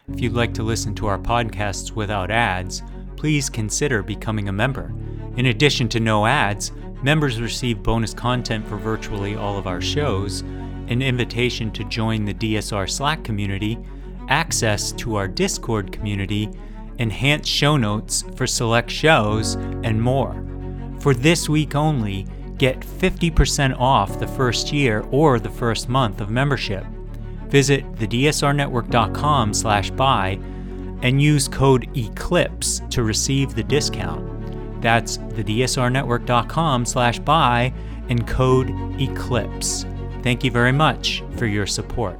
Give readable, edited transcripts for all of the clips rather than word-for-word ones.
If you'd like to listen to our podcasts without ads, please consider becoming a member. In addition to no ads, members receive bonus content for virtually all of our shows, an invitation to join the DSR Slack community, access to our Discord community, enhanced show notes for select shows, and more. For this week only, get 50% off the first year or the first month of membership. Visit thedsrnetwork.com/buy and use code ECLIPSE to receive the discount. That's thedsrnetwork.com/buy and code ECLIPSE. Thank you very much for your support.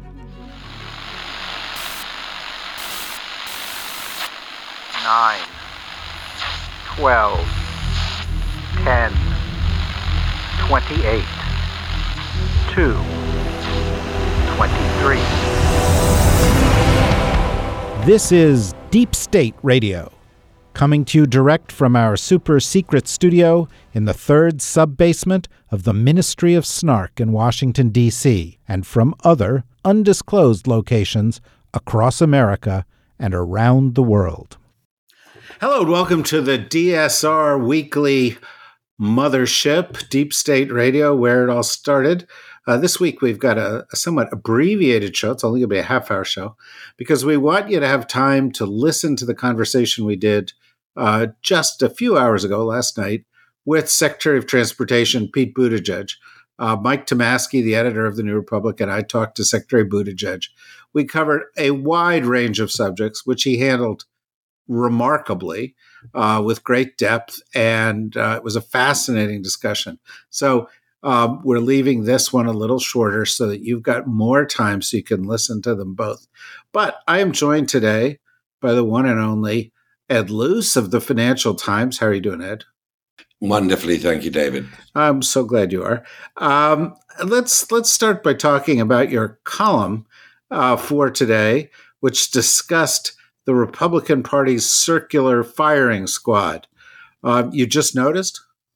9, 12, 10, 28, 2, 23. This is Deep State Radio, coming to you direct from our super secret studio in the third sub-basement of the Ministry of Snark in Washington, D.C., and from other undisclosed locations across America and around the world. Hello and welcome to the DSR Weekly Mothership, Deep State Radio, where it all started. This week we've got a somewhat abbreviated show. It's only going to be a half-hour show because we want you to have time to listen to the conversation we did just a few hours ago, last night, with Secretary of Transportation Pete Buttigieg. Mike Tomasky, the editor of The New Republic, and I talked to Secretary Buttigieg. We covered a wide range of subjects, which he handled remarkably, with great depth, and it was a fascinating discussion. So we're leaving this one a little shorter so that you've got more time so you can listen to them both. But I am joined today by the one and only Ed Luce of the Financial Times. How are you doing, Ed? Wonderfully, thank you, David. I'm so glad you are. Let's start by talking about your column for today, which discussed the Republican Party's circular firing squad. You just noticed?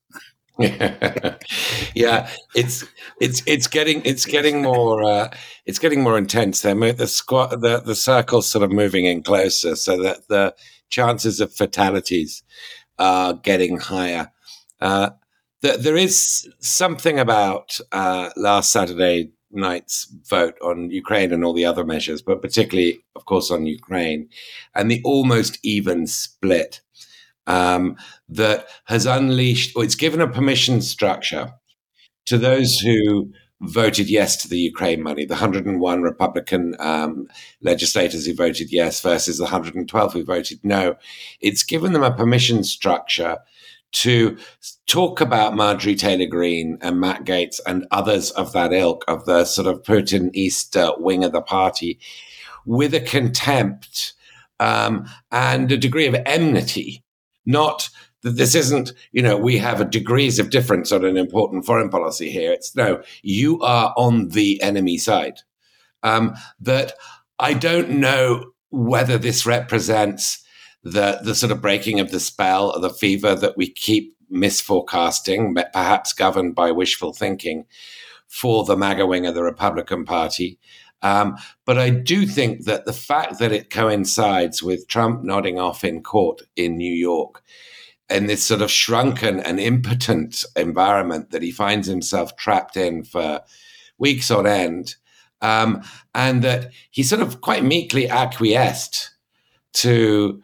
Yeah, it's getting more intense. The circle's sort of moving in closer, so that the chances of fatalities are getting higher. There is something about last Saturday night's vote on Ukraine and all the other measures, but particularly, of course, on Ukraine, and the almost even split that has unleashed, or it's given a permission structure to those who voted yes to the Ukraine money, the 101 Republican legislators who voted yes versus the 112 who voted no. It's given them a permission structure to talk about Marjorie Taylor Greene and Matt Gaetz and others of that ilk, of the sort of Putin East wing of the party, with a contempt and a degree of enmity. Not that this isn't, we have degrees of difference on an important foreign policy here. It's no, you are on the enemy side. That I don't know whether this represents the sort of breaking of the spell or the fever that we keep misforecasting, perhaps governed by wishful thinking, for the MAGA wing of the Republican Party. But I do think that the fact that it coincides with Trump nodding off in court in New York, in this sort of shrunken and impotent environment that he finds himself trapped in for weeks on end, and that he sort of quite meekly acquiesced to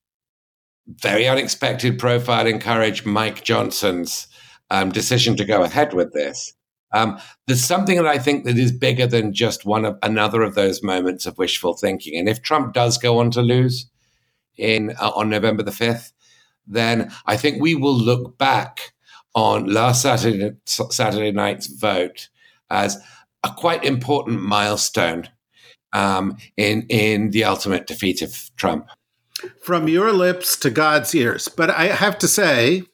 very unexpected profile encouraged Mike Johnson's decision to go ahead with this. There's something that I think that is bigger than just another of those moments of wishful thinking. And if Trump does go on to lose on November the 5th, then I think we will look back on last Saturday night's vote as a quite important milestone in the ultimate defeat of Trump. From your lips to God's ears. But I have to say,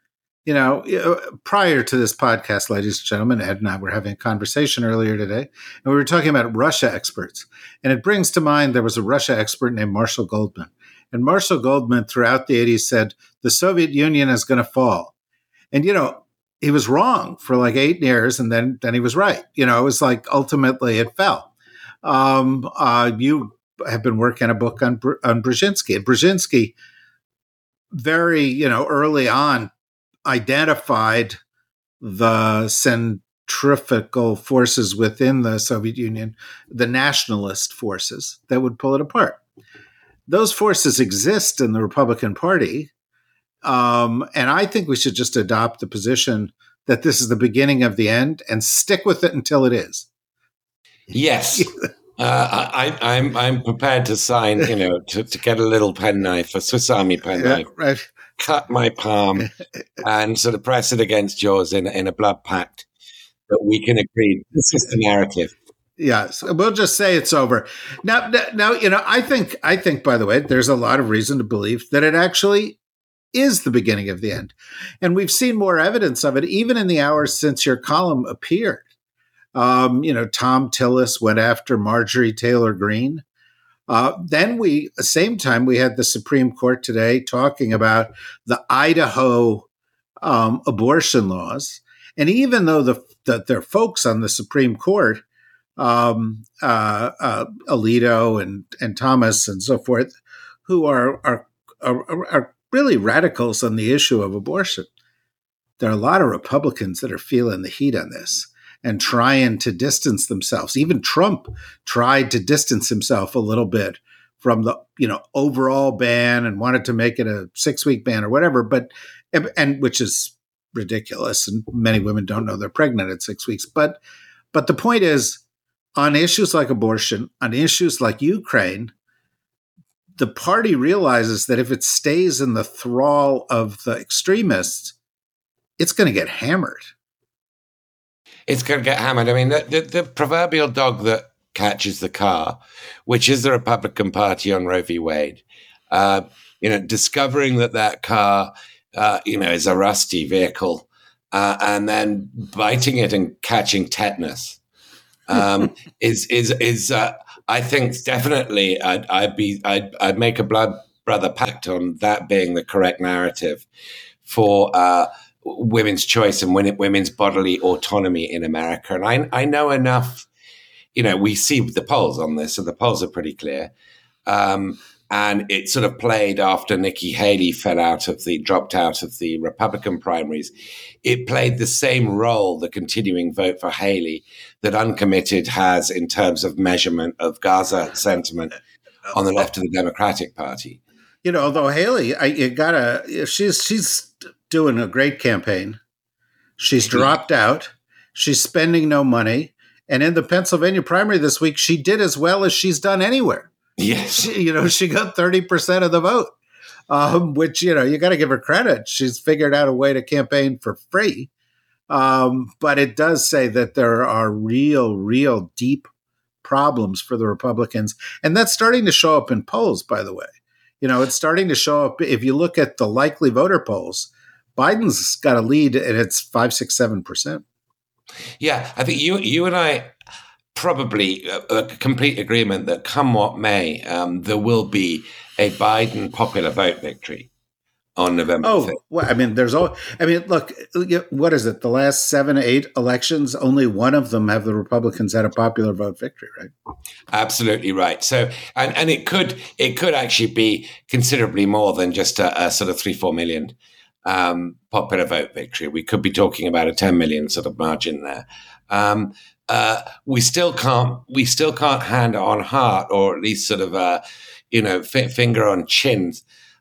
prior to this podcast, ladies and gentlemen, Ed and I were having a conversation earlier today, and we were talking about Russia experts. And it brings to mind there was a Russia expert named Marshall Goldman. And Marshall Goldman, throughout the 80s, said, the Soviet Union is going to fall. And, he was wrong for like 8 years, and then he was right. It was like ultimately it fell. You have been working a book on Brzezinski. And Brzezinski, very early on, identified the centrifugal forces within the Soviet Union, the nationalist forces that would pull it apart. Those forces exist in the Republican Party, and I think we should just adopt the position that this is the beginning of the end and stick with it until it is. Yes. I'm prepared to sign, to get a little penknife, a Swiss Army penknife, right. Cut my palm and sort of press it against yours in a blood pact that we can agree. This is the narrative. Yes, we'll just say it's over. Now, I think, by the way, there's a lot of reason to believe that it actually is the beginning of the end. And we've seen more evidence of it, even in the hours since your column appeared. Tom Tillis went after Marjorie Taylor Greene. Then same time, we had the Supreme Court today talking about the Idaho abortion laws. And even though there are folks on the Supreme Court, Alito and Thomas and so forth, who are really radicals on the issue of abortion, there are a lot of Republicans that are feeling the heat on this and trying to distance themselves. Even Trump tried to distance himself a little bit from the overall ban and wanted to make it a 6-week ban or whatever, and which is ridiculous. And many women don't know they're pregnant at 6 weeks. But the point is, on issues like abortion, on issues like Ukraine, the party realizes that if it stays in the thrall of the extremists, it's going to get hammered. It's going to get hammered. I mean, the proverbial dog that catches the car, which is the Republican Party on Roe v. Wade, discovering that car, is a rusty vehicle, and then biting it and catching tetanus, is I think definitely I'd make a blood brother pact on that being the correct narrative for women's choice and women's bodily autonomy in America. And I know enough, we see the polls on this, so the polls are pretty clear. And it sort of played after Nikki Haley dropped out of the Republican primaries. It played the same role, the continuing vote for Haley, that Uncommitted has in terms of measurement of Gaza sentiment on the left of the Democratic Party. Although Haley, she's doing a great campaign. She's dropped out. She's spending no money. And in the Pennsylvania primary this week, she did as well as she's done anywhere. Yes. She got 30% of the vote, which, you got to give her credit. She's figured out a way to campaign for free. But it does say that there are real deep problems for the Republicans. And that's starting to show up in polls, by the way. It's starting to show up. If you look at the likely voter polls, Biden's got a lead and it's 5, 6, 7%. Yeah, I think you and I probably a complete agreement that come what may, there will be a Biden popular vote victory on November 5th. Well, look, what is it? The last 7, 8 elections, only one of them have the Republicans had a popular vote victory, right? Absolutely right. So, and it could actually be considerably more than just a sort of 3-4 million popular vote victory. We could be talking about a 10 million sort of margin there. We still can't hand on heart, or at least sort of finger on chin,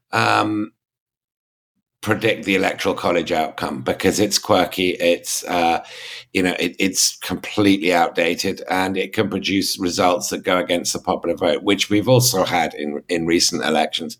predict the Electoral College outcome, because it's quirky, it's it's completely outdated, and it can produce results that go against the popular vote, which we've also had in recent elections.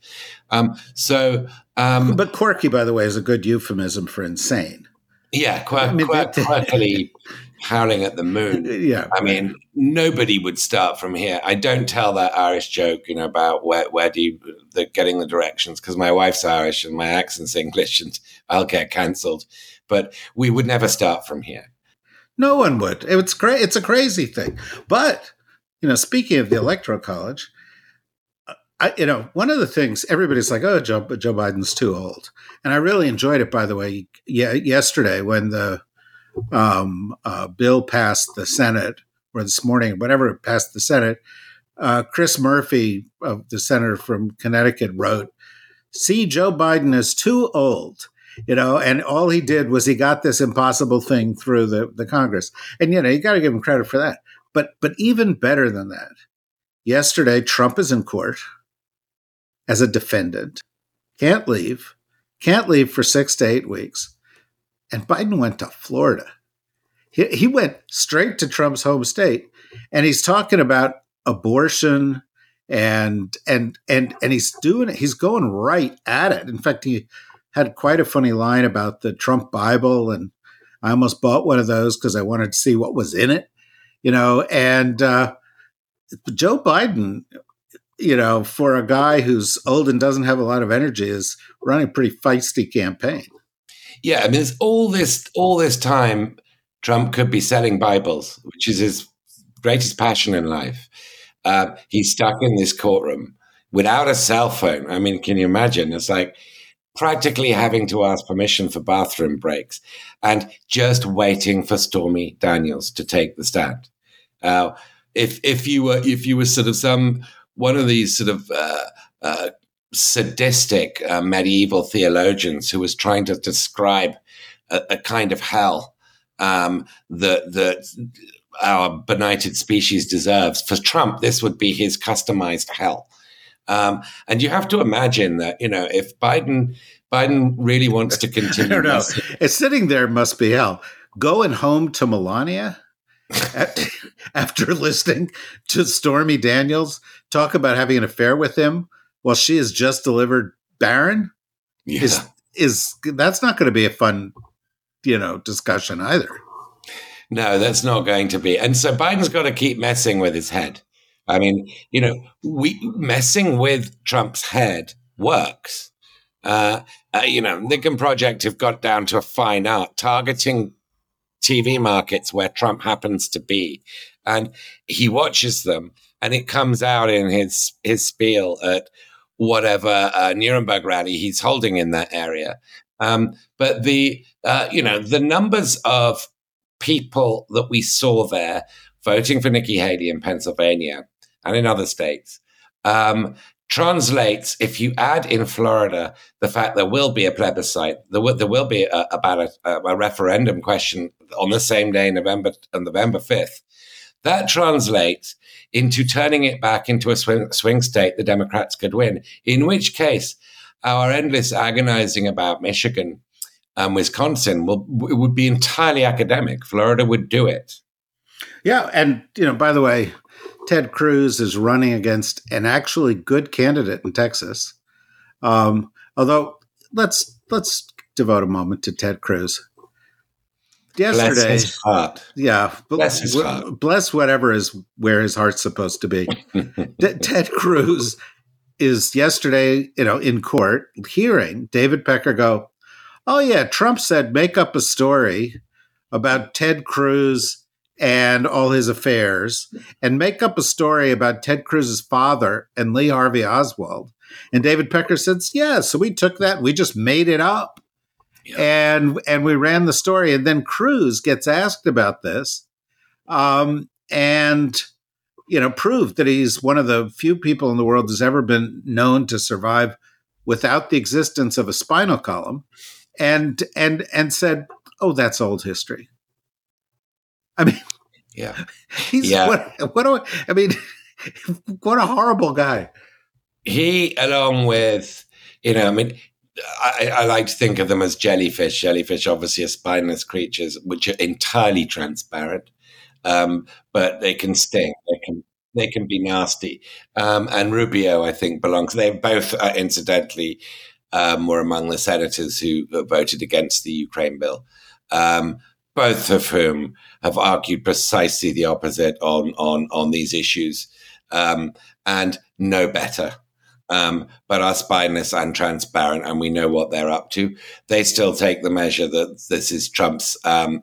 But quirky, by the way, is a good euphemism for insane. Yeah, quirkily howling at the moon. Yeah, I mean, nobody would start from here. I don't tell that Irish joke, about where getting the directions, because my wife's Irish and my accent's English, and I'll get cancelled. But we would never start from here. No one would. It's great. It's a crazy thing. But speaking of the Electoral College, one of the things everybody's like, oh, Joe Biden's too old, and I really enjoyed it. By the way, yesterday when the bill passed the Senate, or this morning, whatever it passed the Senate, Chris Murphy, the senator from Connecticut, wrote, "See, Joe Biden is too old." And all he did was he got this impossible thing through the Congress. And, you got to give him credit for that. But even better than that, yesterday, Trump is in court as a defendant, can't leave for 6 to 8 weeks. And Biden went to Florida. He went straight to Trump's home state, and he's talking about abortion and he's doing it. He's going right at it. In fact, he had quite a funny line about the Trump Bible, and I almost bought one of those because I wanted to see what was in it, and Joe Biden, for a guy who's old and doesn't have a lot of energy, is running a pretty feisty campaign. Yeah, I mean, it's all this time Trump could be selling Bibles, which is his greatest passion in life. He's stuck in this courtroom without a cell phone. I mean, can you imagine? It's like practically having to ask permission for bathroom breaks and just waiting for Stormy Daniels to take the stand. If you were sort of one of these sort of sadistic medieval theologians who was trying to describe a kind of hell that our benighted species deserves, for Trump, this would be his customized hell. And you have to imagine that, if Biden really wants to continue. I don't know. It's sitting there must be hell. Going home to Melania after listening to Stormy Daniels talk about having an affair with him while she has just delivered Barron is that's not going to be a fun, discussion either. No, that's not going to be. And so Biden's got to keep messing with his head. I mean, messing with Trump's head works. Lincoln Project have got down to a fine art, targeting TV markets where Trump happens to be. And he watches them, and it comes out in his spiel at whatever Nuremberg rally he's holding in that area. But the numbers of people that we saw there voting for Nikki Haley in Pennsylvania and in other states translates, if you add in Florida the fact there will be a plebiscite, there will be about a referendum question on the same day, November 5th. That translates into turning it back into a swing state the Democrats could win, in which case our endless agonizing about Michigan and Wisconsin would be entirely academic. Florida would do it. Yeah, and by the way, Ted Cruz is running against an actually good candidate in Texas. Although let's devote a moment to Ted Cruz. Yesterday, bless his heart. Yeah, bless his heart. Bless whatever is where his heart's supposed to be. Ted Cruz is yesterday, in court hearing David Pecker go, "Oh yeah, Trump said make up a story about Ted Cruz and all his affairs, and make up a story about Ted Cruz's father and Lee Harvey Oswald." And David Pecker says, "Yeah, so we took that, we just made it up, and we ran the story." And then Cruz gets asked about this, and proved that he's one of the few people in the world who's ever been known to survive without the existence of a spinal column, and said, "Oh, that's old history." I mean, what a horrible guy. He, along with, I like to think of them as jellyfish. Jellyfish obviously are spineless creatures, which are entirely transparent, but they can sting. They can be nasty. And Rubio, I think, belongs. They both, incidentally, were among the senators who voted against the Ukraine bill. Both of whom have argued precisely the opposite on these issues, and know better, but are spineless and transparent, and we know what they're up to. They still take the measure that this is Trump's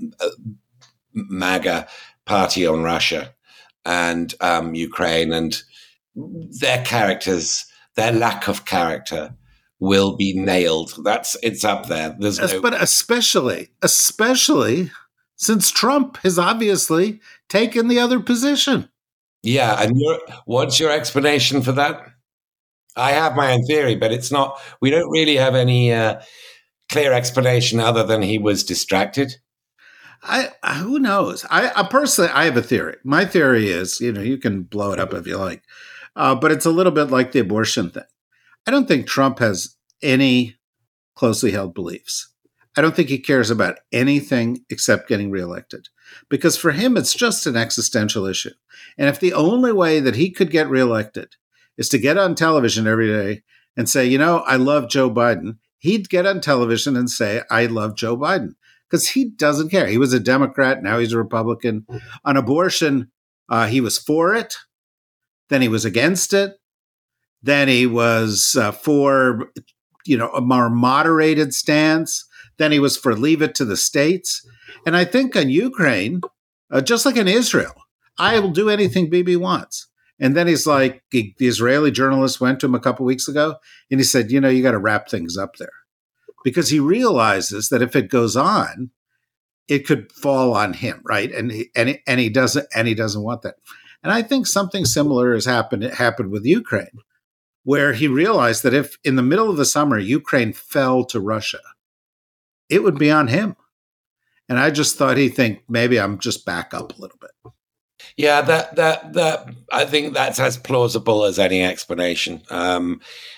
MAGA party on Russia and Ukraine, and their characters, their lack of character, will be nailed. It's up there. But especially since Trump has obviously taken the other position. Yeah, and what's your explanation for that? I have my own theory, but it's not. We don't really have any clear explanation other than he was distracted. Who knows? I personally, I have a theory. My theory is, you can blow it up if you like, but it's a little bit like the abortion thing. I don't think Trump has any closely held beliefs. I don't think he cares about anything except getting reelected, because for him, it's just an existential issue. And if the only way that he could get reelected is to get on television every day and say, I love Joe Biden, he'd get on television and say, I love Joe Biden, because he doesn't care. He was a Democrat. Now he's a Republican. On abortion, he was for it. Then he was against it. Then he was for, a more moderated stance. Then he was for leave it to the states. And I think on Ukraine, just like in Israel, I will do anything Bibi wants. And then he's like, the Israeli journalist went to him a couple weeks ago, and he said, you got to wrap things up there. Because he realizes that if it goes on, it could fall on him, right? And he doesn't want that. And I think something similar has happened with Ukraine, where he realized that if in the middle of the summer Ukraine fell to Russia, it would be on him. And I just thought he'd think, maybe I'm just back up a little bit. Yeah, that I think that's as plausible as any explanation. I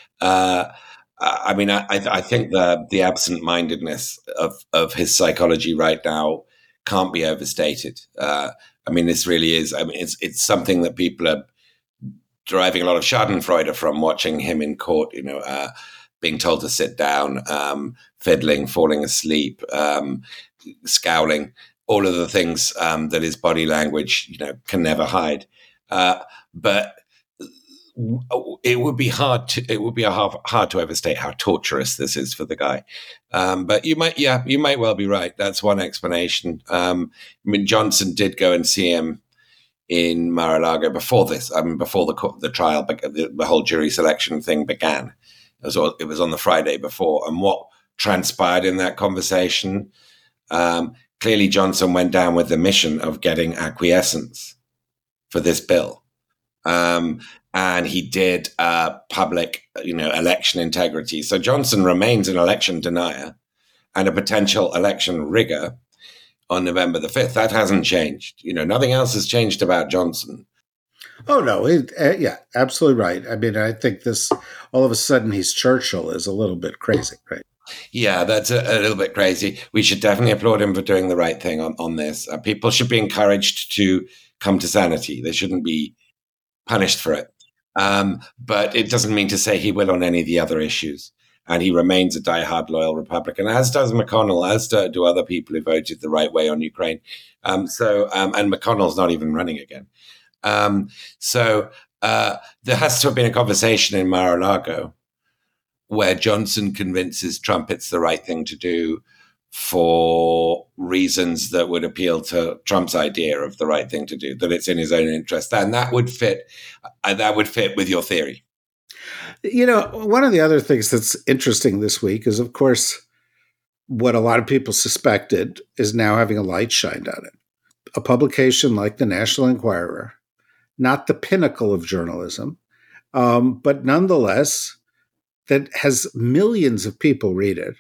think the absent-mindedness of his psychology right now can't be overstated. This really is. It's something that people are deriving a lot of Schadenfreude from, watching him in court. Being told to sit down, fiddling, falling asleep, scowling, all of the things that his body language, can never hide. But it would be hard to overstate how torturous this is for the guy. But you might well be right. That's one explanation. Johnson did go and see him in Mar-a-Lago before this. Before the trial, the whole jury selection thing began. It was on the Friday before. And what transpired in that conversation, clearly Johnson went down with the mission of getting acquiescence for this bill. And he did public, election integrity. So Johnson remains an election denier and a potential election rigger on November the 5th. That hasn't changed. Nothing else has changed about Johnson. Oh, no. Yeah, absolutely right. I think this, all of a sudden, he's Churchill is a little bit crazy, right? Yeah, that's a little bit crazy. We should definitely applaud him for doing the right thing on this. People should be encouraged to come to sanity. They shouldn't be punished for it. But it doesn't mean to say he will on any of the other issues. And he remains a diehard loyal Republican, as does McConnell, as do other people who voted the right way on Ukraine. And McConnell's not even running again. So there has to have been a conversation in Mar-a-Lago where Johnson convinces Trump it's the right thing to do for reasons that would appeal to Trump's idea of the right thing to do, that it's in his own interest. And that would fit with your theory. One of the other things that's interesting this week is, of course, what a lot of people suspected is now having a light shined on it. A publication like the National Enquirer, not the pinnacle of journalism, but nonetheless, that has millions of people read it,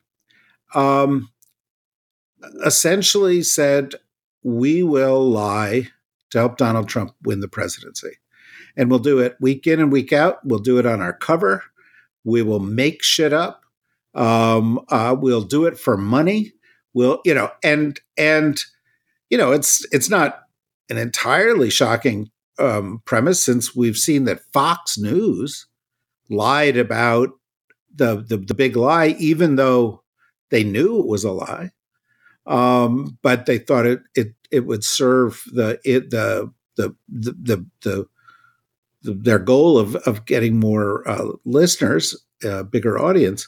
essentially said, we will lie to help Donald Trump win the presidency. And we'll do it week in and week out. We'll do it on our cover. We will make shit up. We'll do it for money. It's not an entirely shocking premise, since we've seen that Fox News lied about the big lie, even though they knew it was a lie. But they thought it would serve their goal of getting more listeners, bigger audience.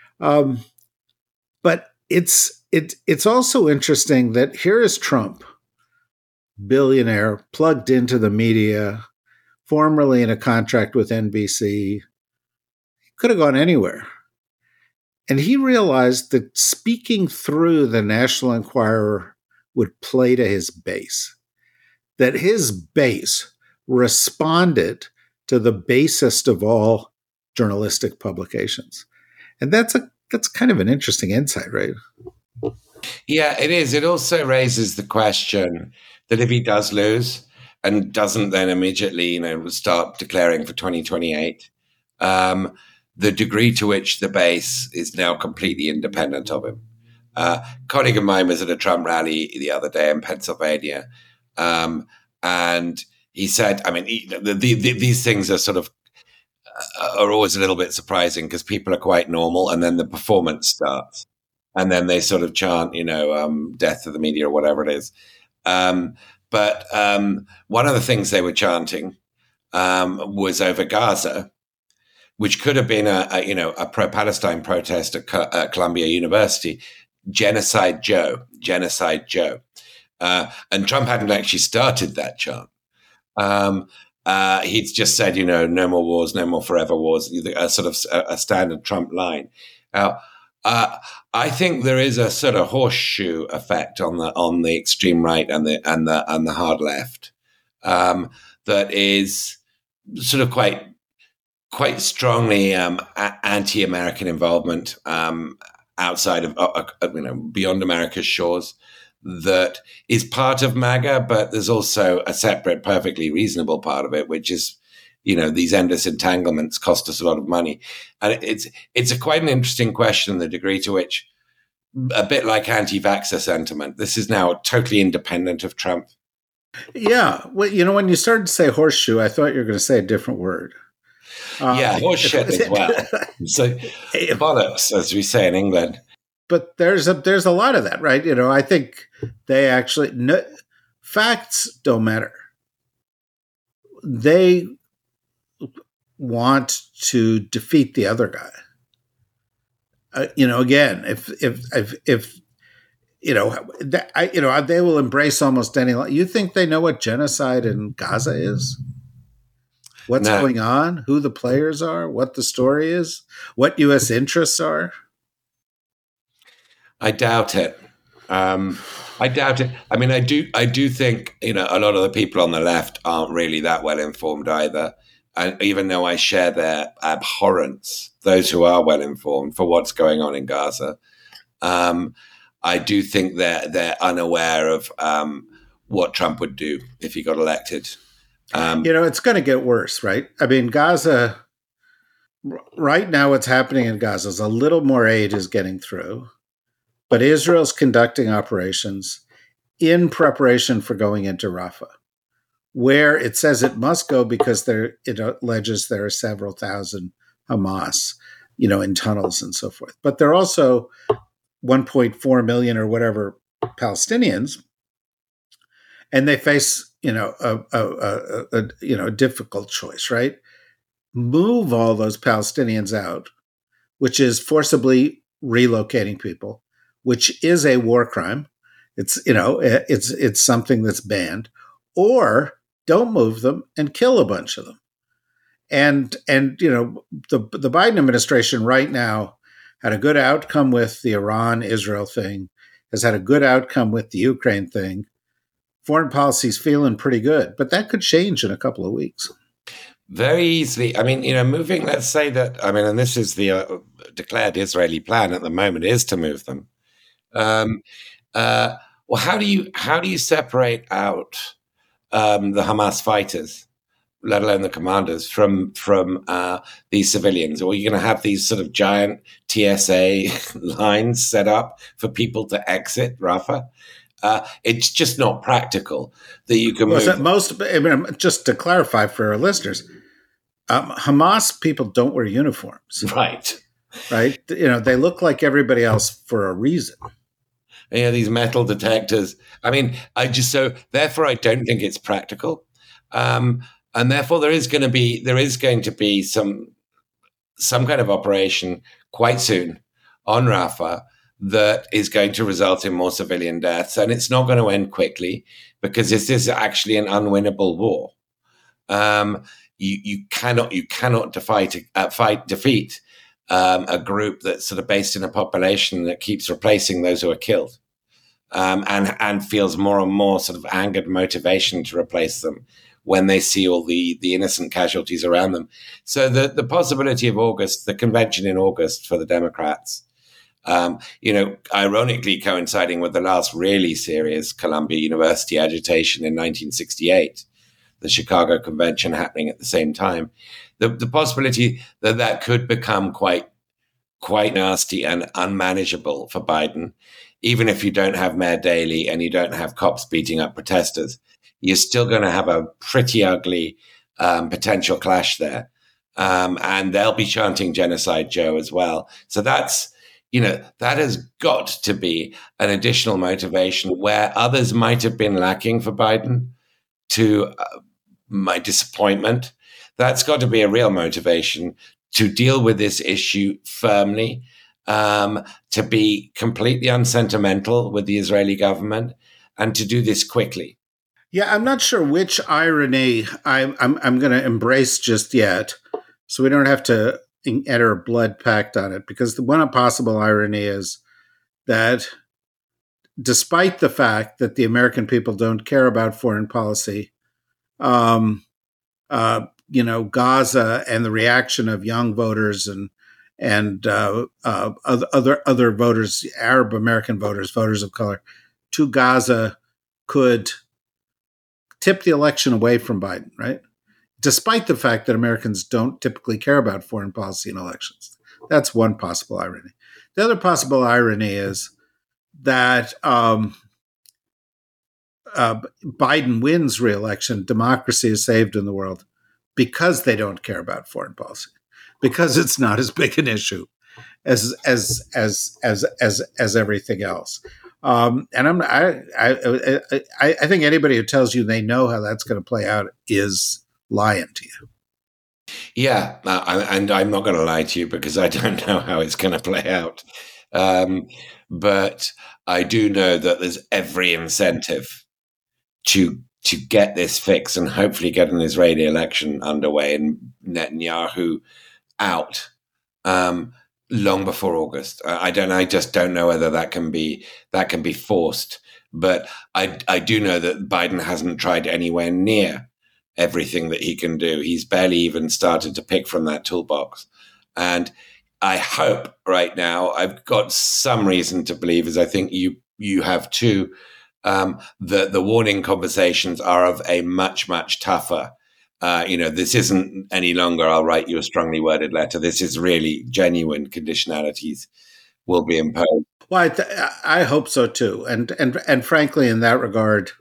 But it's also interesting that here is Trump, billionaire, plugged into the media, formerly in a contract with NBC, could have gone anywhere. And he realized that speaking through the National Enquirer would play to his base, that his base responded to the basest of all journalistic publications. And that's kind of an interesting insight, right? Yeah, it is. It also raises the question that if he does lose and doesn't then immediately, start declaring for 2028, the degree to which the base is now completely independent of him. A colleague of mine was at a Trump rally the other day in Pennsylvania, and he said, these things are sort of are always a little bit surprising because people are quite normal, and then the performance starts, and then they sort of chant, death to the media or whatever it is. But one of the things they were chanting was over Gaza, which could have been a pro-Palestine protest at Columbia University, Genocide Joe. And Trump hadn't actually started that chant. He'd just said, no more wars, no more forever wars, a sort of a standard Trump line. Now, I think there is a sort of horseshoe effect on the extreme right and the hard left that is sort of quite strongly anti-American involvement outside of beyond America's shores. That is part of MAGA, but there's also a separate, perfectly reasonable part of it, which is, these endless entanglements cost us a lot of money. And it's quite an interesting question, the degree to which, a bit like anti-vaxxer sentiment, this is now totally independent of Trump. Yeah. Well, when you started to say horseshoe, I thought you were going to say a different word. Horseshit as well. So bollocks, as we say in England. But there's a lot of that, right? I think they actually facts don't matter. They want to defeat the other guy. Again, if they will embrace almost any. You think they know what genocide in Gaza is? What's going on? Who the players are? What the story is? What U.S. interests are? I doubt it. I doubt it. I mean, I do think, a lot of the people on the left aren't really that well informed either. And even though I share their abhorrence, those who are well informed for what's going on in Gaza, I do think they're unaware of what Trump would do if he got elected. It's going to get worse, right? I mean, Gaza, right now what's happening in Gaza is a little more aid is getting through. But Israel's conducting operations in preparation for going into Rafah, where it says it must go because it alleges there are several thousand Hamas, in tunnels and so forth. But there are also 1.4 million or whatever Palestinians, and they face, a difficult choice, right? Move all those Palestinians out, which is forcibly relocating people, which is a war crime. It's something that's banned, or don't move them and kill a bunch of them. And the Biden administration right now had a good outcome with the Iran-Israel thing, has had a good outcome with the Ukraine thing. Foreign policy's feeling pretty good, but that could change in a couple of weeks. Very easily. I mean, moving, let's say that, and this is the declared Israeli plan at the moment, is to move them. Well, how do you separate out the Hamas fighters, let alone the commanders, from these civilians? Or are you going to have these sort of giant TSA lines set up for people to exit Rafah? It's just not practical that you can move. Just to clarify for our listeners, Hamas people don't wear uniforms. Right. They look like everybody else for a reason. Yeah, these metal detectors. I mean, therefore I don't think it's practical. And therefore there is going to be some kind of operation quite soon on Rafah that is going to result in more civilian deaths, and it's not going to end quickly because this is actually an unwinnable war. You cannot defeat a group that's sort of based in a population that keeps replacing those who are killed, and feels more and more sort of angered motivation to replace them when they see all the innocent casualties around them. So the possibility of August, the convention in August for the Democrats, ironically coinciding with the last really serious Columbia University agitation in 1968, the Chicago Convention happening at the same time, the possibility that could become quite nasty and unmanageable for Biden, even if you don't have Mayor Daley and you don't have cops beating up protesters, you're still going to have a pretty ugly potential clash there. And they'll be chanting Genocide Joe as well. So that has got to be an additional motivation where others might have been lacking for Biden to my disappointment. That's got to be a real motivation to deal with this issue firmly, to be completely unsentimental with the Israeli government, and to do this quickly. Yeah, I'm not sure which irony I'm going to embrace just yet, so we don't have to enter a blood pact on it, because the one possible irony is that despite the fact that the American people don't care about foreign policy, Gaza and the reaction of young voters and other voters, Arab American voters of color, to Gaza could tip the election away from Biden, right? Despite the fact that Americans don't typically care about foreign policy in elections. That's one possible irony. The other possible irony is that Biden wins re-election, democracy is saved in the world because they don't care about foreign policy, because it's not as big an issue as everything else. And I think anybody who tells you they know how that's going to play out is lying to you. Yeah, and I'm not going to lie to you because I don't know how it's going to play out. But I do know that there's every incentive to get this fixed and hopefully get an Israeli election underway and Netanyahu out long before August. I just don't know whether that can be forced. But I do know that Biden hasn't tried anywhere near everything that he can do. He's barely even started to pick from that toolbox. And I hope right now, I've got some reason to believe, as I think you have too, the warning conversations are of a much, much tougher, this isn't any longer, I'll write you a strongly worded letter. This is really genuine conditionalities will be imposed. Well, I hope so too. And frankly, in that regard,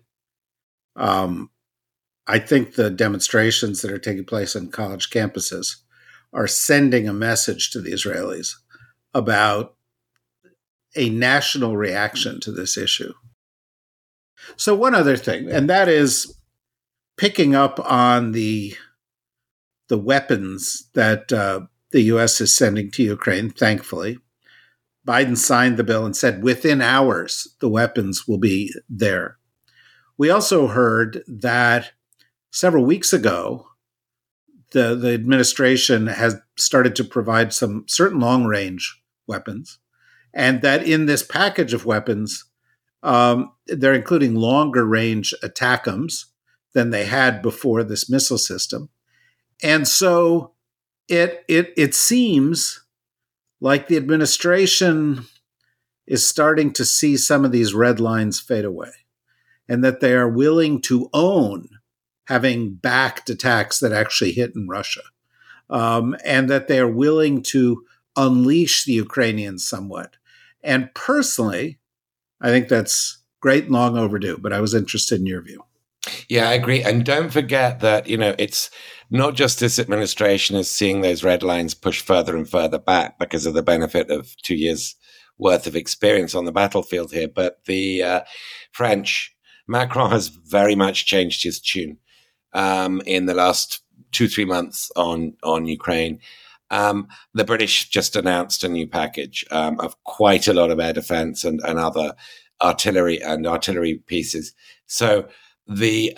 I think the demonstrations that are taking place on college campuses are sending a message to the Israelis about a national reaction to this issue. So one other thing, and that is picking up on the weapons that the U.S. is sending to Ukraine, thankfully. Biden signed the bill and said within hours the weapons will be there. We also heard that several weeks ago, the administration has started to provide some certain long-range weapons, and that in this package of weapons, they're including longer-range ATACMS than they had before this missile system. And so it seems like the administration is starting to see some of these red lines fade away, and that they are willing to own having backed attacks that actually hit in Russia, and that they are willing to unleash the Ukrainians somewhat. And personally, I think that's great and long overdue, but I was interested in your view. Yeah, I agree. And don't forget that, it's not just this administration is seeing those red lines push further and further back because of the benefit of 2 years worth of experience on the battlefield here, but the French, Macron has very much changed his tune in the last 2-3 months on Ukraine. The British just announced a new package of quite a lot of air defense and other artillery pieces. So the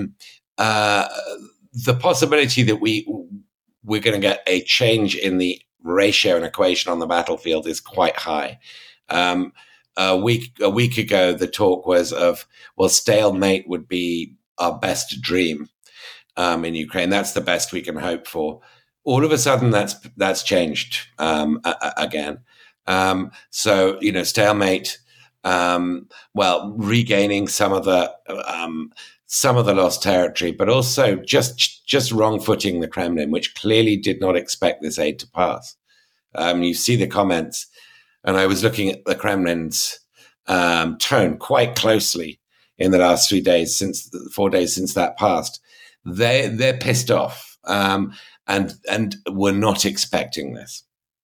possibility that we're going to get a change in the ratio and equation on the battlefield is quite high. A week ago, the talk was of, well, stalemate would be our best dream. in Ukraine. That's the best we can hope for. All of a sudden, that's changed again. So stalemate. Regaining some of the lost territory, but also just wrong-footing the Kremlin, which clearly did not expect this aid to pass. You see the comments, and I was looking at the Kremlin's tone quite closely in the last 4 days since that passed. They're pissed off, and were not expecting this.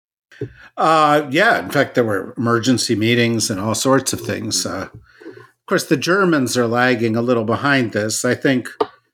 In fact, there were emergency meetings and all sorts of things. Of course, the Germans are lagging a little behind this. I think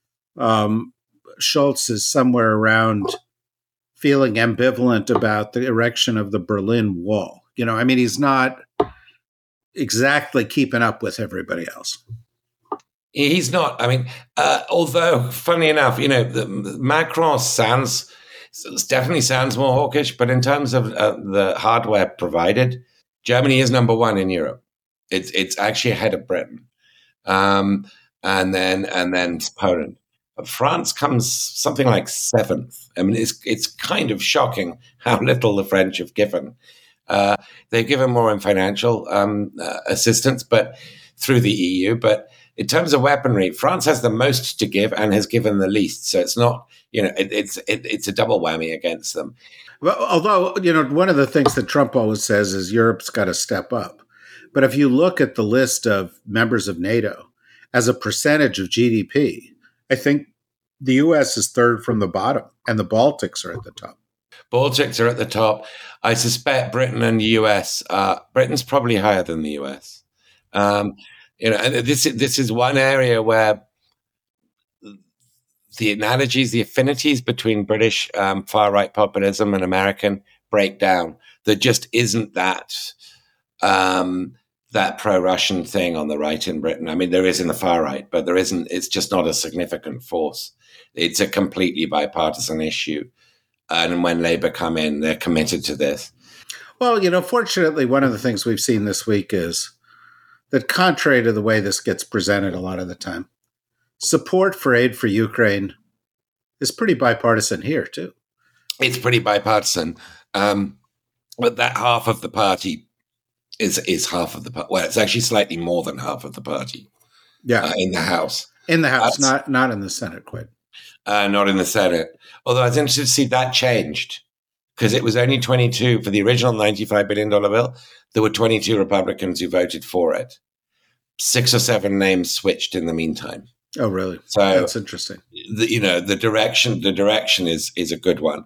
Scholz is somewhere around feeling ambivalent about the erection of the Berlin Wall. He's not exactly keeping up with everybody else. He's not. Although, funny enough, Macron definitely sounds more hawkish, but in terms of the hardware provided, Germany is number one in Europe. It's actually ahead of Britain, and then Poland. France comes something like 7th. It's kind of shocking how little the French have given. They've given more in financial assistance, but through the EU. But in terms of weaponry, France has the most to give and has given the least. So it's not, it's a double whammy against them. Well, although, one of the things that Trump always says is Europe's got to step up. But if you look at the list of members of NATO as a percentage of GDP, I think the U.S. is third from the bottom, and the Baltics are at the top. Baltics are at the top. I suspect Britain and the U.S. Britain's probably higher than the U.S. And this is one area where the analogies, the affinities between British far right populism and American break down. There just isn't that pro-Russian thing on the right in Britain. There is in the far right, but there isn't. It's just not a significant force. It's a completely bipartisan issue. And when Labour come in, they're committed to this. Well, fortunately, one of the things we've seen this week is that contrary to the way this gets presented a lot of the time, support for aid for Ukraine is pretty bipartisan here, too. It's pretty bipartisan. But that half of the party is half of the party. Well, it's actually slightly more than half of the party. Yeah. In the House. In the House, not in the Senate, quite. Not in the Senate. Although I was interested to see that changed, because it was only 22 for the original $95 billion bill. There were 22 Republicans who voted for it. 6 or 7 names switched in the meantime. Oh, really? So that's interesting. The direction is a good one.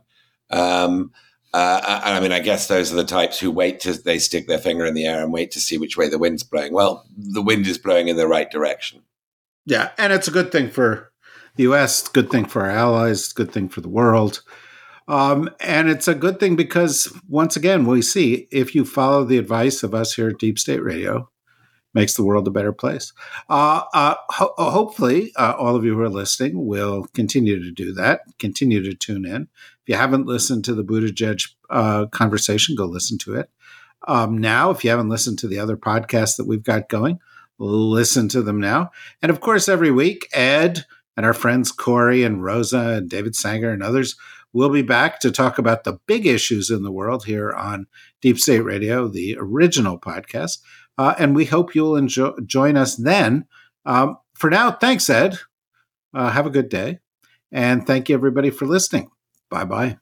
I guess those are the types who wait till they stick their finger in the air and wait to see which way the wind's blowing. Well, the wind is blowing in the right direction. Yeah, and it's a good thing for the U.S., it's a good thing for our allies, it's a good thing for the world. And it's a good thing because, once again, we see if you follow the advice of us here at Deep State Radio, makes the world a better place. Hopefully, all of you who are listening will continue to do that, continue to tune in. If you haven't listened to the Buttigieg conversation, go listen to it. Now, if you haven't listened to the other podcasts that we've got going, listen to them now. And of course, every week, Ed and our friends Corey and Rosa and David Sanger and others will be back to talk about the big issues in the world here on Deep State Radio, the original podcast. And we hope you'll join us then. For now, thanks, Ed. Have a good day. And thank you, everybody, for listening. Bye-bye.